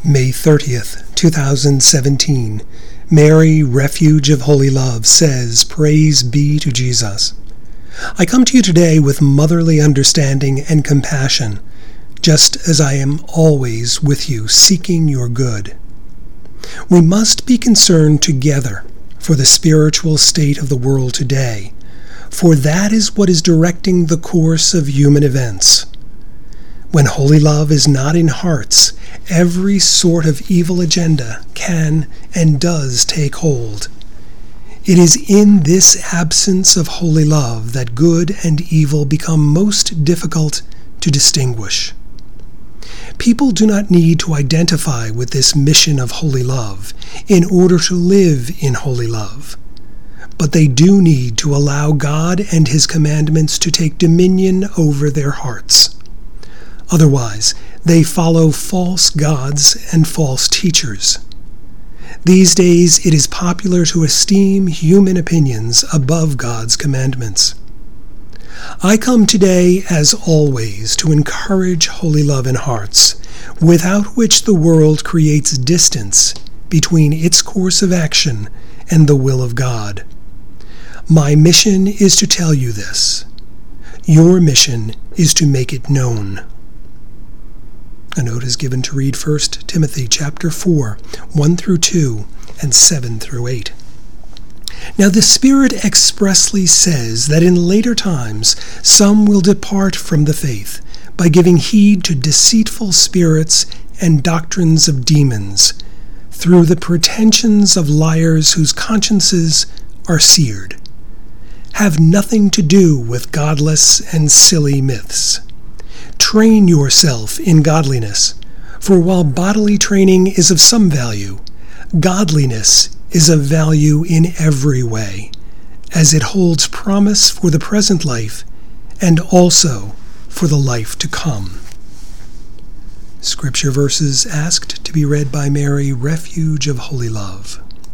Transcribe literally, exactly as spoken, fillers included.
May thirtieth, two thousand seventeen, Mary, Refuge of Holy Love, says, Praise be to Jesus. I come to you today with motherly understanding and compassion, just as I am always with you, seeking your good. We must be concerned together for the spiritual state of the world today, for that is what is directing the course of human events. When holy love is not in hearts, every sort of evil agenda can and does take hold. It is in this absence of holy love that good and evil become most difficult to distinguish. People do not need to identify with this mission of holy love in order to live in holy love, but they do need to allow God and His commandments to take dominion over their hearts. Otherwise, they follow false gods and false teachers. These days, it is popular to esteem human opinions above God's commandments. I come today, as always, to encourage holy love in hearts, without which the world creates distance between its course of action and the will of God. My mission is to tell you this. Your mission is to make it known. A note is given to read First Timothy chapter four, one through two, and seven through eight. Now the Spirit expressly says that in later times some will depart from the faith by giving heed to deceitful spirits and doctrines of demons, through the pretensions of liars whose consciences are seared. Have nothing to do with godless and silly myths. Train yourself in godliness, for while bodily training is of some value, godliness is of value in every way, as it holds promise for the present life and also for the life to come. Scripture verses asked to be read by Mary, Refuge of Holy Love.